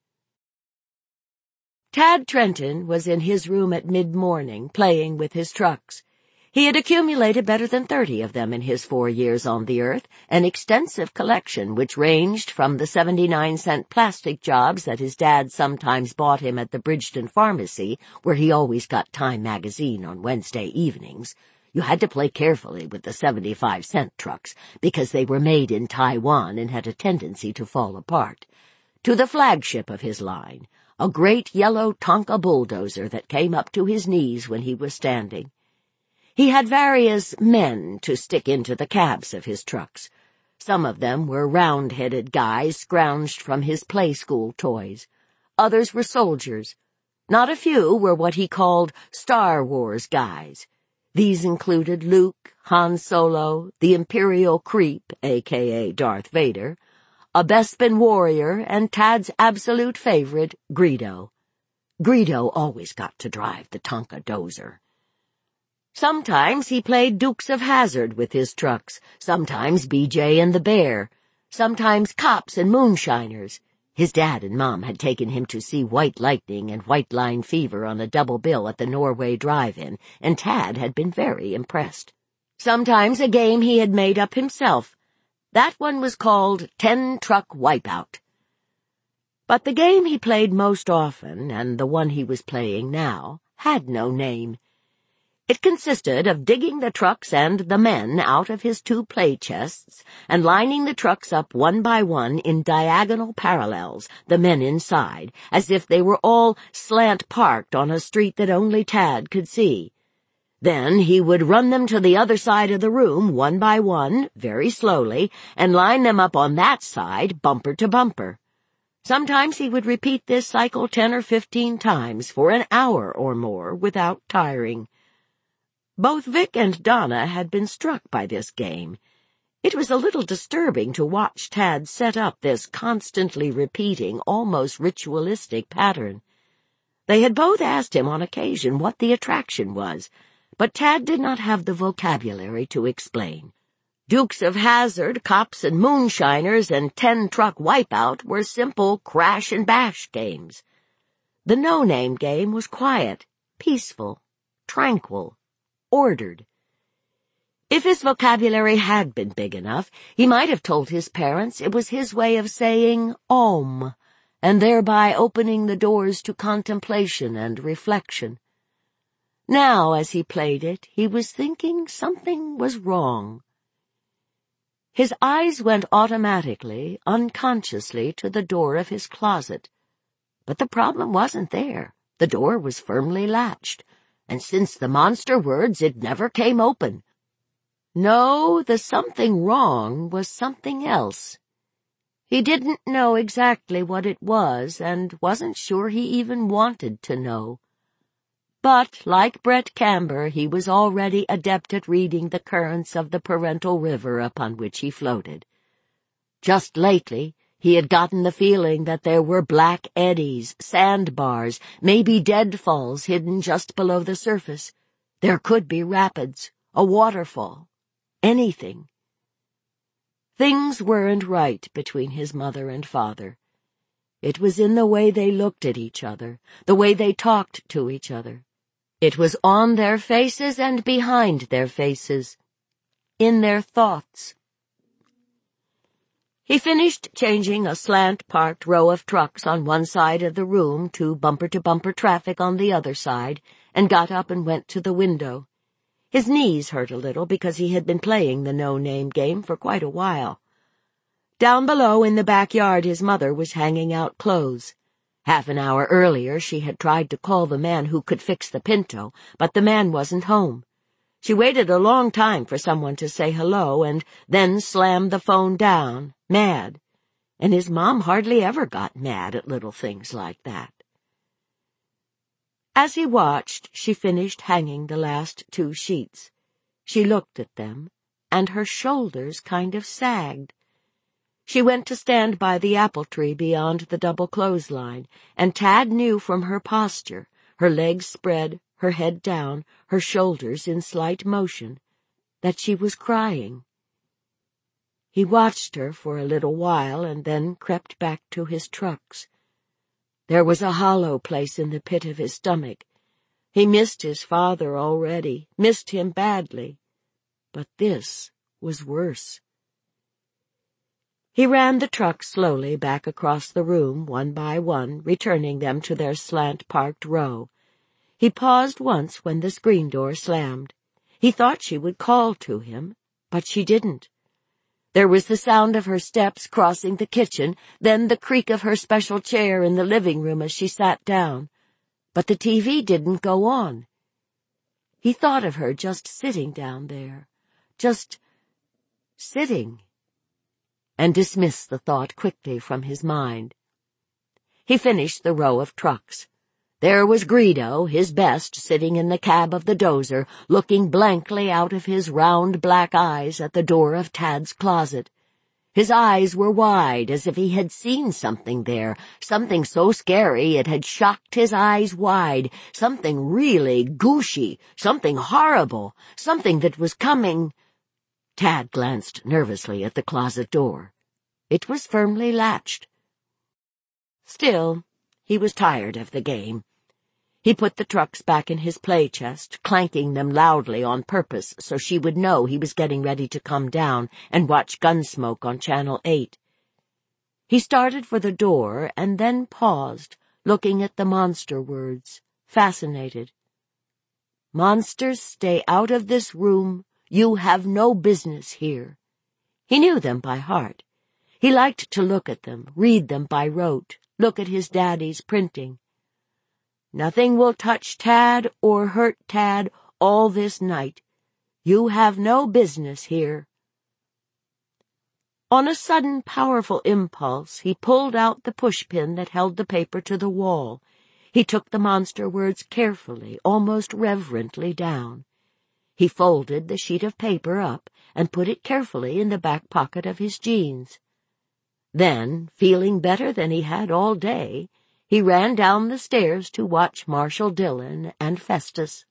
Tad Trenton was in his room at mid-morning, playing with his trucks. He had accumulated better than thirty of them in his four years on the earth, an extensive collection which ranged from the seventy-nine cent plastic jobs that his dad sometimes bought him at the Bridgeton Pharmacy, where he always got Time magazine on Wednesday evenings. You had to play carefully with the seventy-five cent trucks, because they were made in Taiwan and had a tendency to fall apart. To the flagship of his line, a great yellow Tonka bulldozer that came up to his knees when he was standing. He had various men to stick into the cabs of his trucks. Some of them were round-headed guys scrounged from his play-school toys. Others were soldiers. Not a few were what he called Star Wars guys. These included Luke, Han Solo, the Imperial Creep, a k a. Darth Vader, a Bespin warrior, and Tad's absolute favorite, Greedo. Greedo always got to drive the Tonka dozer. Sometimes he played Dukes of Hazzard with his trucks, sometimes B J and the Bear. sometimes cops and moonshiners. His dad and Mom had taken him to see White Lightning and White Line Fever on a double bill at the Norway Drive-In, and Tad had been very impressed. Sometimes a game he had made up himself. That one was called Ten Truck Wipeout. But the game he played most often, and the one he was playing now, had no name. It consisted of digging the trucks and the men out of his two play chests and lining the trucks up one by one in diagonal parallels, the men inside, as if they were all slant-parked on a street that only Tad could see. Then he would run them to the other side of the room, one by one, very slowly, and line them up on that side, bumper to bumper. Sometimes he would repeat this cycle ten or fifteen times for an hour or more without tiring. Both Vic and Donna had been struck by this game. It was a little disturbing to watch Tad set up this constantly repeating, almost ritualistic pattern. They had both asked him on occasion what the attraction was, but Tad did not have the vocabulary to explain. Dukes of Hazzard, Cops and Moonshiners, and Ten-Truck Wipeout were simple crash-and-bash games. The no-name game was quiet, peaceful, tranquil, ordered. If his vocabulary had been big enough, he might have told his parents it was his way of saying Om, and thereby opening the doors to contemplation and reflection. Now, as he played it, he was thinking something was wrong. His eyes went automatically, unconsciously, to the door of his closet. But the problem wasn't there. The door was firmly latched, and since the monster words, it never came open. No, the something wrong was something else. He didn't know exactly what it was, and wasn't sure he even wanted to know. But, like Brett Camber, he was already adept at reading the currents of the parental river upon which he floated. Just lately, he had gotten the feeling that there were black eddies, sandbars, maybe deadfalls hidden just below the surface. There could be rapids, a waterfall, anything. Things weren't right between his mother and father. It was in the way they looked at each other, the way they talked to each other. It was on their faces and behind their faces, in their thoughts. He finished changing a slant-parked row of trucks on one side of the room to bumper-to-bumper traffic on the other side, and got up and went to the window. His knees hurt a little because he had been playing the no-name game for quite a while. Down below in the backyard his mother was hanging out clothes. Half an hour earlier she had tried to call the man who could fix the Pinto, but the man wasn't home. She waited a long time for someone to say hello and then slammed the phone down, mad. And his mom hardly ever got mad at little things like that. As he watched, she finished hanging the last two sheets. She looked at them, and her shoulders kind of sagged. She went to stand by the apple tree beyond the double clothesline, and Tad knew from her posture, her legs spread, her head down, her shoulders in slight motion, that she was crying. He watched her for a little while and then crept back to his trucks. There was a hollow place in the pit of his stomach. He missed his father already, missed him badly. But this was worse. He ran the trucks slowly back across the room, one by one, returning them to their slant-parked row. He paused once when the screen door slammed. He thought she would call to him, but she didn't. There was the sound of her steps crossing the kitchen, then the creak of her special chair in the living room as she sat down. But the T V didn't go on. He thought of her just sitting down there, just sitting, and dismissed the thought quickly from his mind. He finished the row of trucks. There was Greedo, his best, sitting in the cab of the dozer, looking blankly out of his round black eyes at the door of Tad's closet. His eyes were wide, as if he had seen something there, something so scary it had shocked his eyes wide, something really gooshy, something horrible, something that was coming. Tad glanced nervously at the closet door. It was firmly latched. Still, he was tired of the game. He put the trucks back in his play chest, clanking them loudly on purpose so she would know he was getting ready to come down and watch Gunsmoke on Channel eight. He started for the door and then paused, looking at the monster words, fascinated. Monsters, stay out of this room. You have no business here. He knew them by heart. He liked to look at them, read them by rote, look at his daddy's printing. Nothing will touch Tad or hurt Tad all this night. You have no business here. On a sudden, powerful impulse, he pulled out the pushpin that held the paper to the wall. He took the monster words carefully, almost reverently down. He folded the sheet of paper up and put it carefully in the back pocket of his jeans. Then, feeling better than he had all day, he ran down the stairs to watch Marshal Dillon and Festus.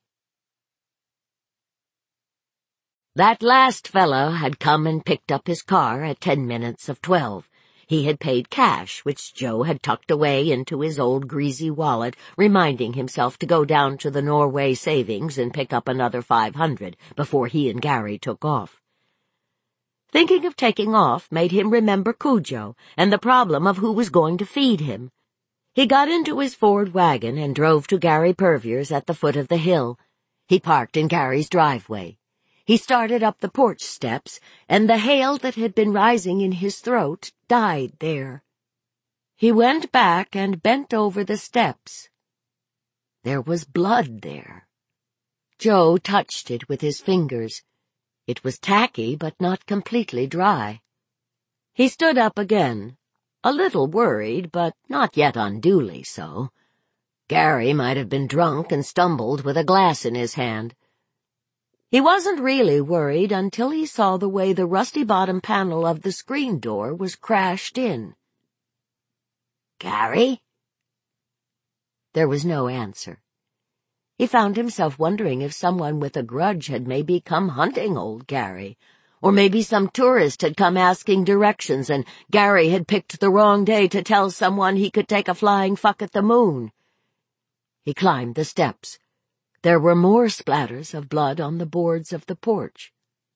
That last fellow had come and picked up his car at ten minutes of twelve. He had paid cash, which Joe had tucked away into his old greasy wallet, reminding himself to go down to the Norway Savings and pick up another five hundred before he and Gary took off. Thinking of taking off made him remember Cujo and the problem of who was going to feed him. He got into his Ford wagon and drove to Gary Purvier's at the foot of the hill. He parked in Gary's driveway. He started up the porch steps, and the hail that had been rising in his throat died there. He went back and bent over the steps. There was blood there. Joe touched it with his fingers. It was tacky, but not completely dry. He stood up again, a little worried, but not yet unduly so. Gary might have been drunk and stumbled with a glass in his hand. He wasn't really worried until he saw the way the rusty-bottom panel of the screen door was crashed in. "Gary?" There was no answer. He found himself wondering if someone with a grudge had maybe come hunting old Gary, or maybe some tourist had come asking directions and Gary had picked the wrong day to tell someone he could take a flying fuck at the moon. He climbed the steps. There were more splatters of blood on the boards of the porch.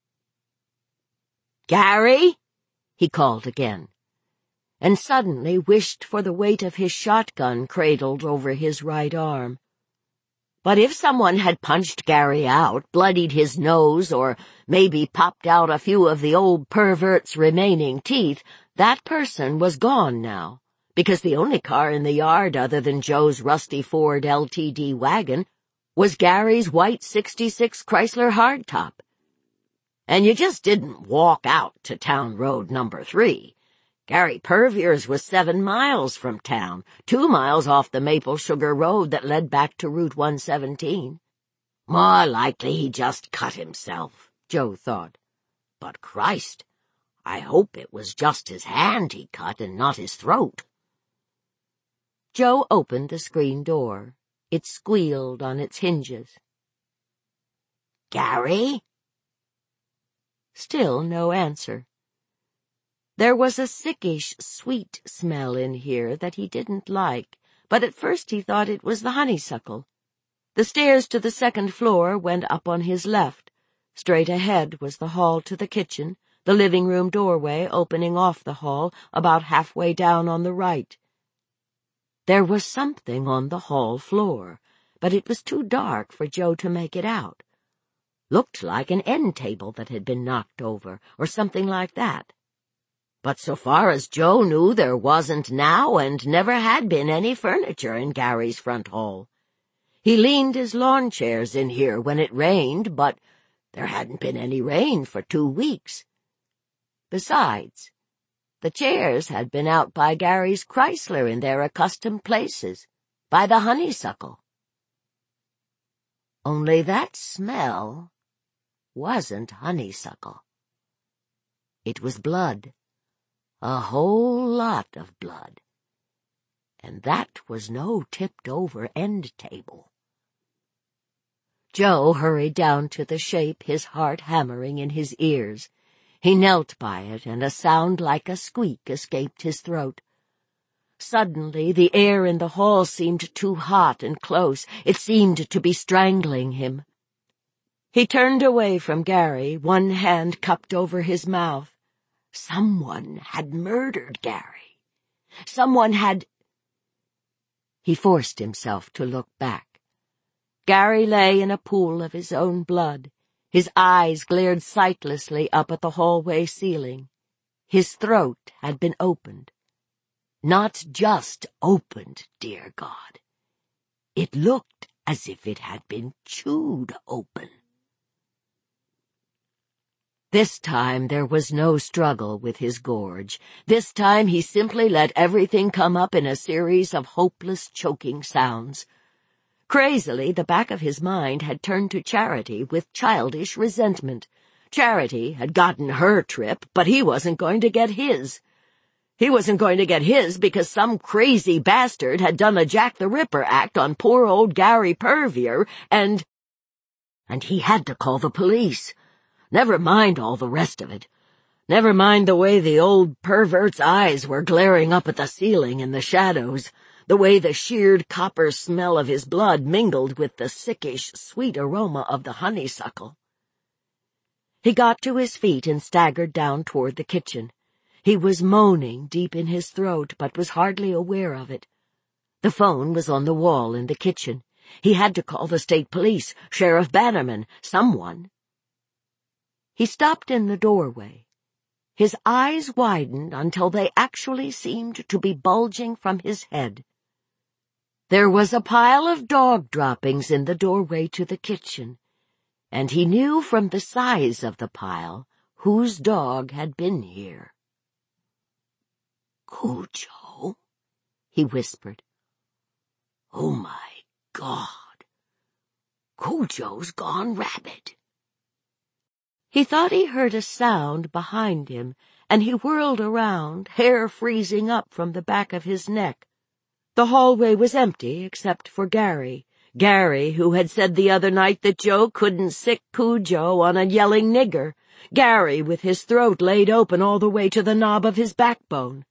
"Gary?" he called again, and suddenly wished for the weight of his shotgun cradled over his right arm. But if someone had punched Gary out, bloodied his nose, or maybe popped out a few of the old pervert's remaining teeth, that person was gone now, because the only car in the yard other than Joe's rusty Ford L T D wagon was Gary's white sixty-six Chrysler hardtop. And you just didn't walk out to Town Road number three. Gary Purvier's was seven miles from town, two miles off the Maple Sugar Road that led back to Route one seventeen. More likely he just cut himself, Joe thought. But Christ, I hope it was just his hand he cut and not his throat. Joe opened the screen door. It squealed on its hinges. "Gary?" Still no answer. There was a sickish, sweet smell in here that he didn't like, but at first he thought it was the honeysuckle. The stairs to the second floor went up on his left. Straight ahead was the hall to the kitchen, the living room doorway opening off the hall about halfway down on the right. There was something on the hall floor, but it was too dark for Joe to make it out. Looked like an end table that had been knocked over, or something like that. But so far as Joe knew, there wasn't now and never had been any furniture in Gary's front hall. He leaned his lawn chairs in here when it rained, but there hadn't been any rain for two weeks. Besides, the chairs had been out by Gary's Chrysler in their accustomed places, by the honeysuckle. Only that smell wasn't honeysuckle. It was blood, a whole lot of blood, and that was no tipped-over end table. Joe hurried down to the shape, his heart hammering in his ears. He knelt by it, and a sound like a squeak escaped his throat. Suddenly, the air in the hall seemed too hot and close. It seemed to be strangling him. He turned away from Gary, one hand cupped over his mouth. Someone had murdered Gary. Someone had— He forced himself to look back. Gary lay in a pool of his own blood. His eyes glared sightlessly up at the hallway ceiling. His throat had been opened. Not just opened, dear God. It looked as if it had been chewed open. This time there was no struggle with his gorge. This time he simply let everything come up in a series of hopeless, choking sounds. Crazily, the back of his mind had turned to Charity with childish resentment. Charity had gotten her trip, but he wasn't going to get his. He wasn't going to get his because some crazy bastard had done a Jack the Ripper act on poor old Gary Purvier, and— And he had to call the police. Never mind all the rest of it. Never mind the way the old pervert's eyes were glaring up at the ceiling in the shadows, the way the sheared copper smell of his blood mingled with the sickish, sweet aroma of the honeysuckle. He got to his feet and staggered down toward the kitchen. He was moaning deep in his throat, but was hardly aware of it. The phone was on the wall in the kitchen. He had to call the state police, Sheriff Bannerman, someone. He stopped in the doorway. His eyes widened until they actually seemed to be bulging from his head. There was a pile of dog droppings in the doorway to the kitchen, and he knew from the size of the pile whose dog had been here. "Cujo," he whispered. "Oh, my God. Cujo's gone rabid." He thought he heard a sound behind him, and he whirled around, hair freezing up from the back of his neck. The hallway was empty except for Gary. Gary, who had said the other night that Joe couldn't sick Cujo on a yelling nigger. Gary, with his throat laid open all the way to the knob of his backbone.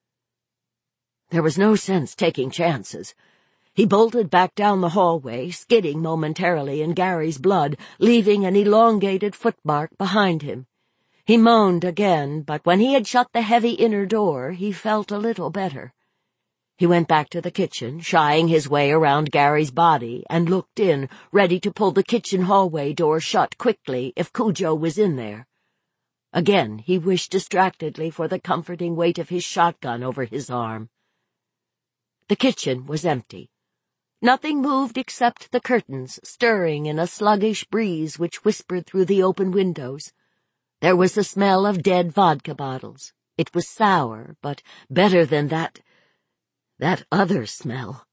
There was no sense taking chances. He bolted back down the hallway, skidding momentarily in Gary's blood, leaving an elongated footmark behind him. He moaned again, but when he had shut the heavy inner door, he felt a little better. He went back to the kitchen, shying his way around Gary's body, and looked in, ready to pull the kitchen hallway door shut quickly if Cujo was in there. Again he wished distractedly for the comforting weight of his shotgun over his arm. The kitchen was empty. Nothing moved except the curtains, stirring in a sluggish breeze which whispered through the open windows. There was the smell of dead vodka bottles. It was sour, but better than that— that other smell.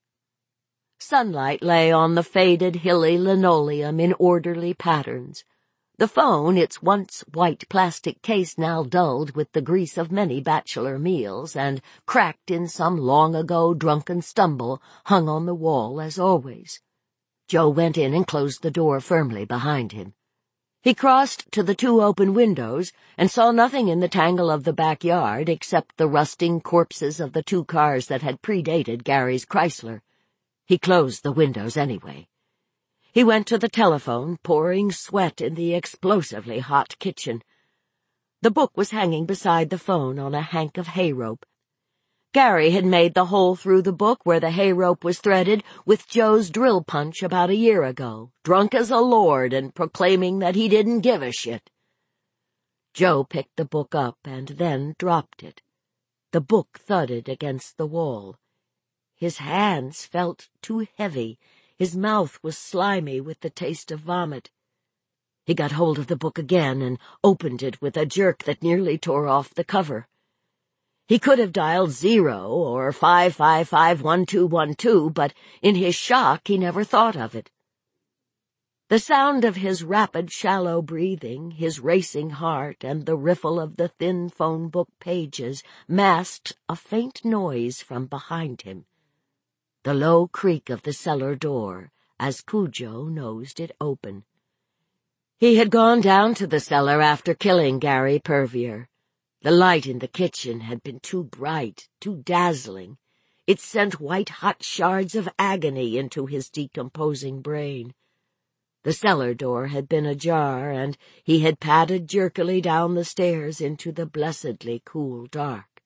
Sunlight lay on the faded, hilly linoleum in orderly patterns. The phone, its once white plastic case now dulled with the grease of many bachelor meals and cracked in some long-ago drunken stumble, hung on the wall as always. Joe went in and closed the door firmly behind him. He crossed to the two open windows and saw nothing in the tangle of the backyard except the rusting corpses of the two cars that had predated Gary's Chrysler. He closed the windows anyway. He went to the telephone, pouring sweat in the explosively hot kitchen. The book was hanging beside the phone on a hank of hay rope. Gary had made the hole through the book where the hay rope was threaded with Joe's drill punch about a year ago, drunk as a lord and proclaiming that he didn't give a shit. Joe picked the book up and then dropped it. The book thudded against the wall. His hands felt too heavy. His mouth was slimy with the taste of vomit. He got hold of the book again and opened it with a jerk that nearly tore off the cover. He could have dialed zero or five five five one two one two, but in his shock he never thought of it. The sound of his rapid, shallow breathing, his racing heart, and the riffle of the thin phone book pages masked a faint noise from behind him. The low creak of the cellar door as Cujo nosed it open. He had gone down to the cellar after killing Gary Purvier. The light in the kitchen had been too bright, too dazzling. It sent white-hot shards of agony into his decomposing brain. The cellar door had been ajar, and he had padded jerkily down the stairs into the blessedly cool dark.